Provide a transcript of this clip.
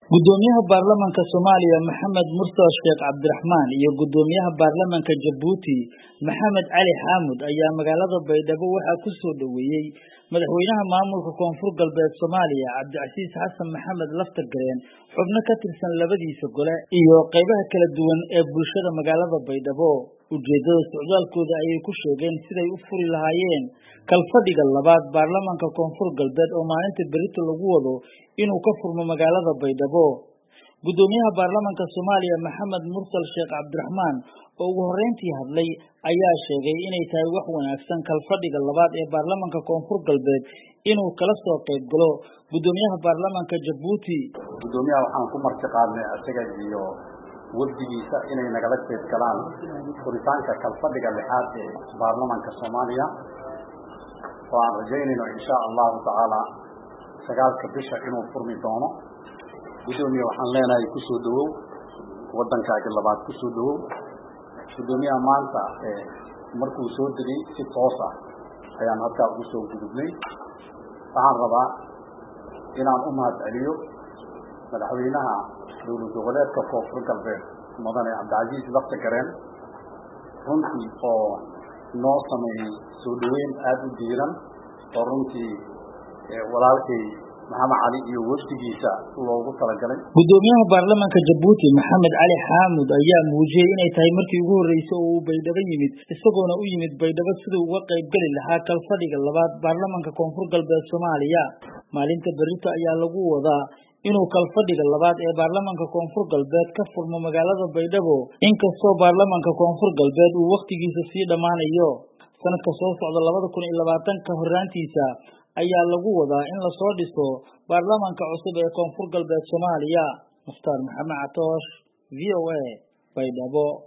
Gudoomiyaha Baarlamaanka Soomaaliya Maxamed Mursal Sheekh Cabdiraxmaan iyo Gudoomiyaha Baarlamaanka Jabuuti Maxamed Cali Xamuud ayaa magaalada Baydhabo waxaa ku soo dhaweeyay madaxweynaha maamulka Koonfur Galbeed Soomaaliya Cabdicasiis Xasan Maxamed Laftagareen xubno ka tirsan labadiisa gole iyo qaybaha kala duwan ee bulshada magaalada Baydhabo. Ujeedada socdaalkooda ayay ku sheegeen siday u furi lahaayeen kalfadhiga labaad baarlamaanka Koonfur Galbeed oo maalinta berito lagu wado inuu ka furmo magaalada Baydhabo. Gudoomiyaha Baarlamaanka Soomaaliya Maxamed Mursal Sheekh Cabdiraxmaan oo ugu horeyntii hadlay ayaa sheegay inay tahay wax wanaagsan kalfadhiga labaad ee baarlamaanka Koonfur Galbeed inuu kala soo qayb galo Gudoomiyaha Baarlamaanka Jabuuti. Gudoomiyaha waxaan ku martiqaadnay asaga iyo wafdigiisa inay nagala qayb galaan furitaanka kalfadhiga lixaad ee baarlamaanka Soomaaliya oo aan rajaynayno insha Allah taala sagaalka bisha inuu furmi doono. Gudoomiye waxaan leenahay ku soo dhawow wadankaaga labaad ku soo dhawow. Gudoomiyaha maanta markuu soo diray si toos ah ayaan halkaa ugu soo gudubnay. Waxaan rabaa inaan u mahadceliyo madaxweynaha dowlad goboleedka Koonfur Galbeed Mudane Cabdicasiis Laftagareen runtii oo noo sameeyay soo dhaweyn aad u diiran oo runtii walaalkay Maxamed Cali iyo wafdigiisa loogu talagalay. Gudoomiyaha Baarlamaanka Jabuuti Maxamed Cali Xamuud ayaa muujiyay inay tahay markii ugu horeysay oo uu Baydhabo yimid isagoona u yimid Baydhabo sidoo uga qayb gali lahaa kalfadhiga labaad baarlamaanka Koonfur Galbeed Soomaaliya. Maalinta berito ayaa lagu wadaa inuu kalfadhiga labaad ee baarlamaanka Koonfur Galbeed ka furmo magaalada Baydhabo inkastoo baarlamaanka Koonfur Galbeed uu waqtigiisa sii dhamaanayo sanadka soo socda 2020 horaantiisa ayaa lagu wadaa in la soo dhiso baarlamaanka cusub ee Koonfur Galbeed Soomaaliya. Mukhtaar Maxamed Catoosh VOA Baydhabo.